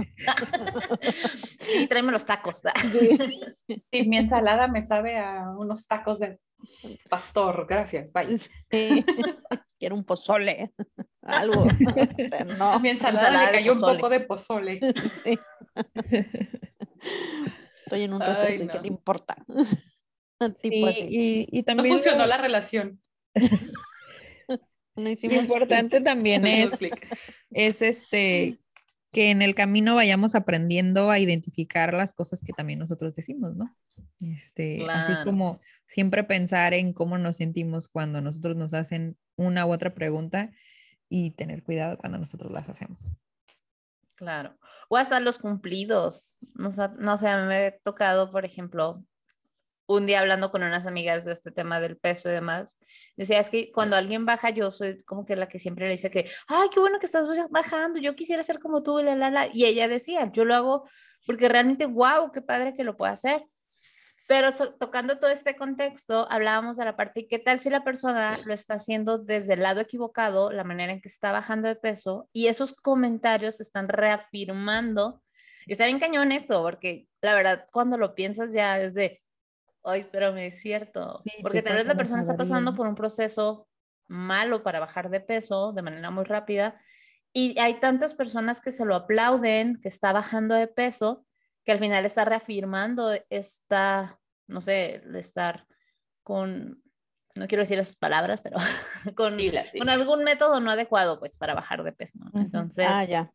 Sí, tráeme los tacos. Sí. Y mi ensalada me sabe a unos tacos de pastor, gracias, bye. Sí. Quiero un pozole, algo. O sea, A mi no. ensalada le Ensalada de cayó un pozole. poco de pozole. Sí. Estoy en un Ay, receso y ¿qué te no. importa? Tipo Sí, así. y, y No también funcionó lo, la relación. No lo hicimos importante clic. también No hicimos es, clic. es este, que en el camino vayamos aprendiendo a identificar las cosas que también nosotros decimos, ¿no? Este, así Claro, como siempre pensar en cómo nos sentimos cuando nosotros nos hacen una u otra pregunta y tener cuidado cuando nosotros las hacemos. claro. O hasta los cumplidos. No, sé, no sé, a mí me ha tocado, por ejemplo, un día hablando con unas amigas de este tema del peso y demás, decía, es que cuando alguien baja, yo soy como que la que siempre le dice que, ay, qué bueno que estás bajando, yo quisiera ser como tú, la, la, la. Y ella decía, yo lo hago porque realmente, wow, qué padre que lo pueda hacer. Pero so, tocando todo este contexto, hablábamos de la parte, ¿qué tal si la persona lo está haciendo desde el lado equivocado, la manera en que está bajando de peso, y esos comentarios están reafirmando? Y está bien cañón esto, porque la verdad, cuando lo piensas ya es de, ay, espérame, es cierto. Sí, Porque tú tal vez cuando la vas persona a está verlo. pasando por un proceso malo para bajar de peso de manera muy rápida, y hay tantas personas que se lo aplauden, que está bajando de peso, que al final está reafirmando esta, no sé, estar con, no quiero decir esas palabras, pero con, Dila, con dila. algún método no adecuado, pues, para bajar de peso, ¿no? Ujú. Entonces, Ah, ya.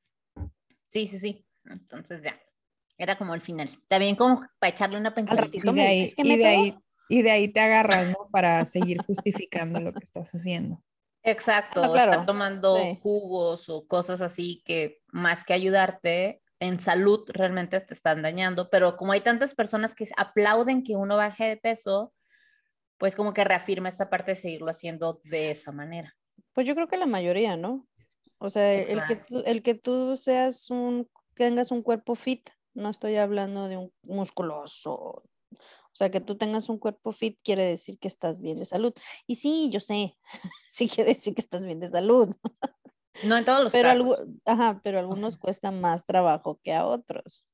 sí, sí, sí. Entonces ya, era como el final. También como para echarle una Al pensadita. ratito Y de me dices ahí, qué y de método. ahí, y de ahí te agarras, ¿no? Para seguir justificando lo que estás haciendo. Ah, no, Exacto, estar claro. tomando Sí. jugos o cosas así que más que ayudarte en salud realmente te están dañando, pero como hay tantas personas que aplauden que uno baje de peso, pues como que reafirma esta parte de seguirlo haciendo de esa manera. Pues yo creo que la mayoría, ¿no? O sea, el que Exacto. tú, el que tú seas un, tengas un cuerpo fit, no estoy hablando de un musculoso. O sea, que tú tengas un cuerpo fit quiere decir que estás bien de salud. Y sí, yo sé, sí quiere decir que estás bien de salud, No en todos los pero, algu- casos. ajá, pero a algunos cuesta más trabajo que a otros.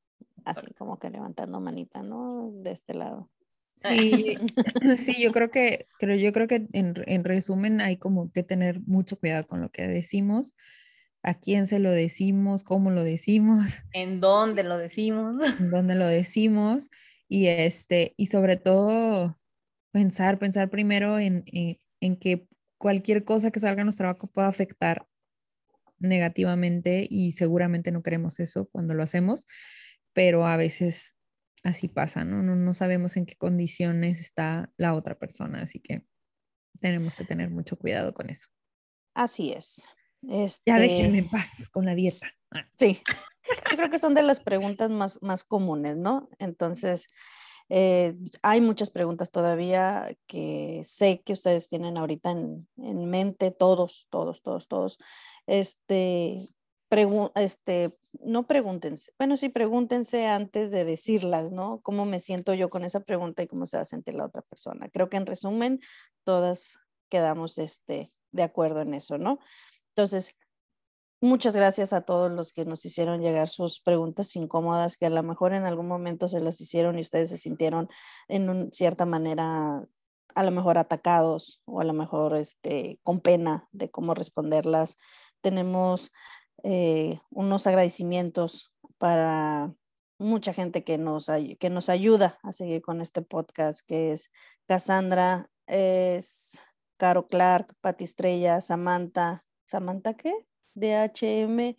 así como que levantando manita, ¿no? De este lado. Sí, sí, yo creo que, creo, yo creo que en, en resumen hay como que tener mucho cuidado con lo que decimos, a quién se lo decimos, cómo lo decimos, ¿En dónde lo decimos? en dónde lo decimos, y este, y sobre todo pensar, pensar primero en, en, en que cualquier cosa que salga a nuestro trabajo pueda afectar negativamente y seguramente no queremos eso cuando lo hacemos, pero a veces así pasa, ¿no? No, no sabemos en qué condiciones está la otra persona, así que tenemos que tener mucho cuidado con eso. Así es. Ya Este, déjenme en paz con la dieta. Ah. sí, yo creo que son de las preguntas más, más comunes, ¿no? Entonces, eh, hay muchas preguntas todavía que sé que ustedes tienen ahorita en, en mente, todos, todos, todos, todos. Este, pregu- este, no pregúntense, bueno, sí, pregúntense antes de decirlas, ¿no? ¿Cómo me siento yo con esa pregunta y cómo se va a sentir la otra persona? Creo que en resumen, todas quedamos este, de acuerdo en eso, ¿no? Entonces, muchas gracias a todos los que nos hicieron llegar sus preguntas incómodas, que a lo mejor en algún momento se las hicieron y ustedes se sintieron en un, cierta manera, a lo mejor atacados o a lo mejor este, con pena de cómo responderlas. Tenemos eh, unos agradecimientos para mucha gente que nos, que nos ayuda a seguir con este podcast, que es Cassandra, es Caro Clark, Pati Estrella, Samantha. ¿Samantha qué? D H M,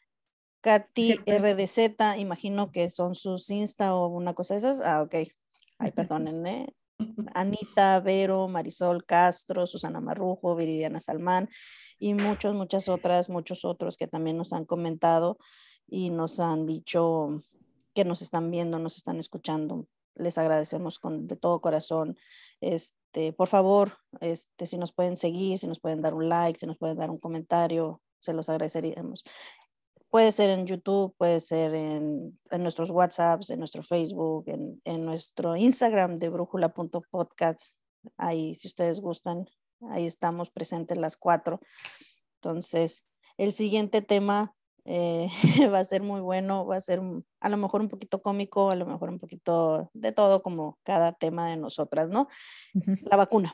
Katy R D Z, imagino que son sus Insta o una cosa de esas. Ah, ok. Ay, perdónenme. Anita, Vero, Marisol Castro, Susana Marrujo, Viridiana Salmán y muchas, muchas otras, muchos otros que también nos han comentado y nos han dicho que nos están viendo, nos están escuchando. Les agradecemos con, de todo corazón. Este, por favor, este, si nos pueden seguir, si nos pueden dar un like, si nos pueden dar un comentario, se los agradeceríamos. Puede ser en YouTube, puede ser en, en nuestros WhatsApps, en nuestro Facebook, en, en nuestro Instagram de brújula punto podcast. Ahí, si ustedes gustan, ahí estamos presentes las cuatro. Entonces, el siguiente tema eh, va a ser muy bueno, va a ser a lo mejor un poquito cómico, a lo mejor un poquito de todo, como cada tema de nosotras, ¿no? La vacuna.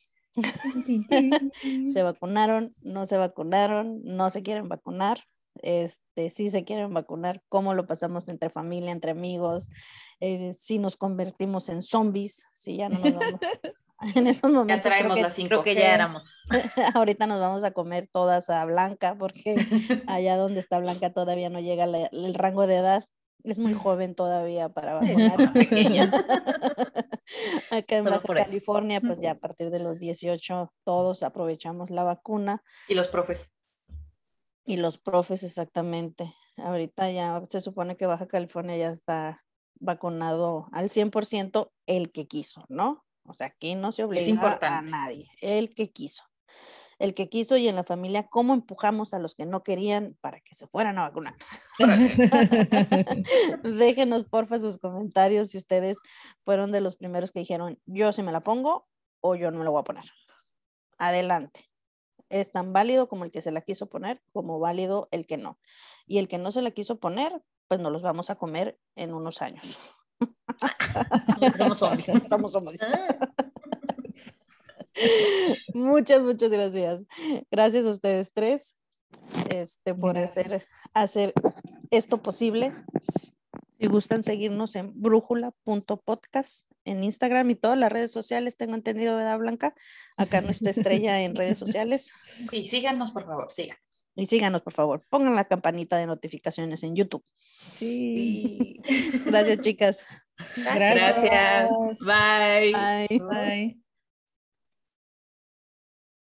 Se vacunaron, no se vacunaron, no se quieren vacunar, este, si se quieren vacunar, cómo lo pasamos entre familia, entre amigos, eh, si nos convertimos en zombies, si ya no nos vamos. En esos momentos ya traemos creo, la que, cinco G. Creo que ya éramos. Ahorita nos vamos a comer todas a Blanca, porque allá donde está Blanca todavía no llega la, el rango de edad. Es muy joven todavía para vacunarse. Es pequeña. Acá en Solo Baja por eso. California, pues ya a partir de los dieciocho todos aprovechamos la vacuna. Y los profes. Y los profes, exactamente. Ahorita ya se supone que Baja California ya está vacunado al cien por ciento el que quiso, ¿no? O sea, aquí no se Es obliga a importante. nadie, el que quiso. El que quiso y en la familia, ¿cómo empujamos a los que no querían para que se fueran a vacunar? Déjenos porfa sus comentarios si ustedes fueron de los primeros que dijeron, yo sí me la pongo o yo no me la voy a poner. Adelante. Es tan válido como el que se la quiso poner, como válido el que no. Y el que no se la quiso poner, pues nos los vamos a comer en unos años. Somos zombies. Somos zombies. Muchas, muchas gracias. Gracias a ustedes tres este, por hacer, hacer esto posible. Si gustan seguirnos en brújula punto podcast en Instagram y todas las redes sociales, tengo entendido, ¿verdad, Blanca? Acá nuestra estrella en redes sociales. Sí, síganos, por favor, síganos. Y síganos, por favor. Pongan la campanita de notificaciones en YouTube. Sí. Gracias, chicas. Gracias. Gracias. Bye. Bye. Bye.